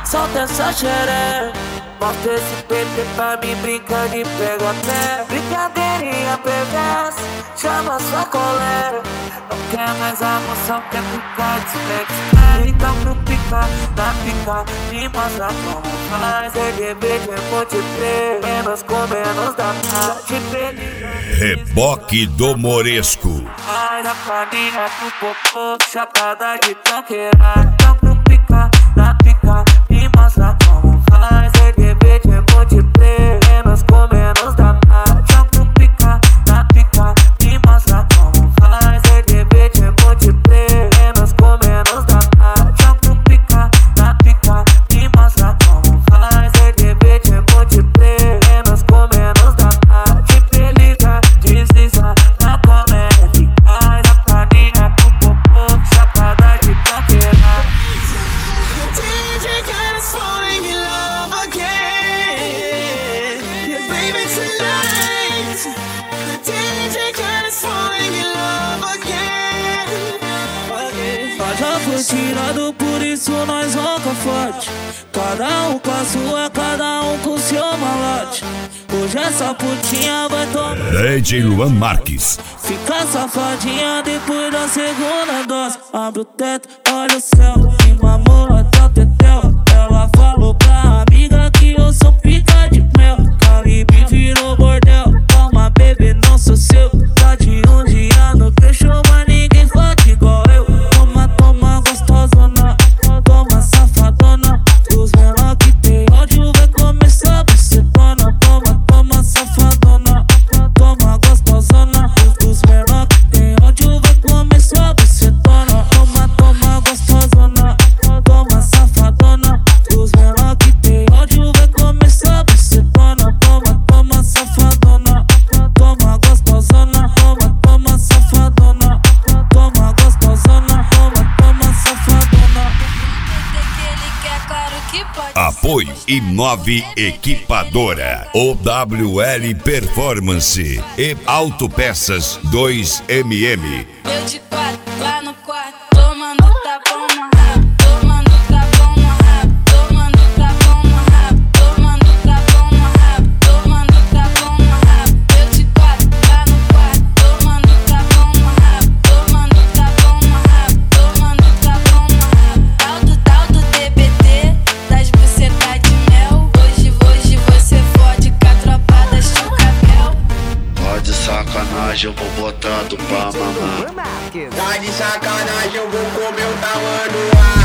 Solta essa xereca, mostra esse PT pra mim brincar de pega-pé. Brincadeirinha perversa, chama sua colega. Não quer mais a moção, quer ficar desflex. Então pro picar, na pica, me mostra como faz. RGB de multiplayer, menos com menos da parte feliz. Reboque do Moresco. Faz a farinha pro popô, chapada de tanqueira. Então pro picar, na pica, me mostra como faz. RGB de multiplayer, menos com menos da parte. Então pro picar, na pica, me mostra como faz. RGB de multiplayer, menos com menos da parte. Então pro picar, na pica, me mostra como faz. RGB de multiplayer, menos com menos da parte. Feliza, desliza na comédia eficaz. A farinha pro popô, chapada de tanqueira. DJ got us falling in love again. Yeah, baby, tonight. DJ got us falling in love again. Já foi tirado, por isso nós ronca forte. Cada um com a sua, cada um com seu malote. Hoje essa putinha vai tomar. DJ Luan Marques. Fica safadinha depois da segunda dose. Abre o teto, olha o céu, me mamou até o tetel. Ela falou pra amiga que eu sou pica de mel. Caribe virou bordel, calma bebê, não sou seu. Tá de um dia no queixo, mas ninguém fode igual eu. Toma, toma gostosona, toma safadona. Dos menor que tem ódio vai começar a bucetona. Toma, toma safadona, toma gostosona. Dos menor que tem ódio vai começar a bucetona. Toma, toma gostosona, toma safadona. Dos menor que tem ódio vai começar a bucetona. Toma, toma safadona, toma gostosona. Toma, toma safadona, toma gostosona. Toma, toma safadona. Apoio Inove Equipadora, OWL Performance e Autopeças 2MM. Eu de quatro, lá no quarto, tomando tapão amarrado, tomando tapão amarrado, tomando tapão amarrado, tomando tapão amarrado, tomando tapão amarrado. Eu de quatro, lá no quarto, tomando tapão amarrado, tomando tapão amarrado, tomando tapão amarrado. Tal do TBT, das bucetas de mel. Hoje você fode com a tropa das Chucabel. Tá de sacanagem, eu vou botando pra mamar. Tá de sacanagem, eu vou comer o tamanho do ar.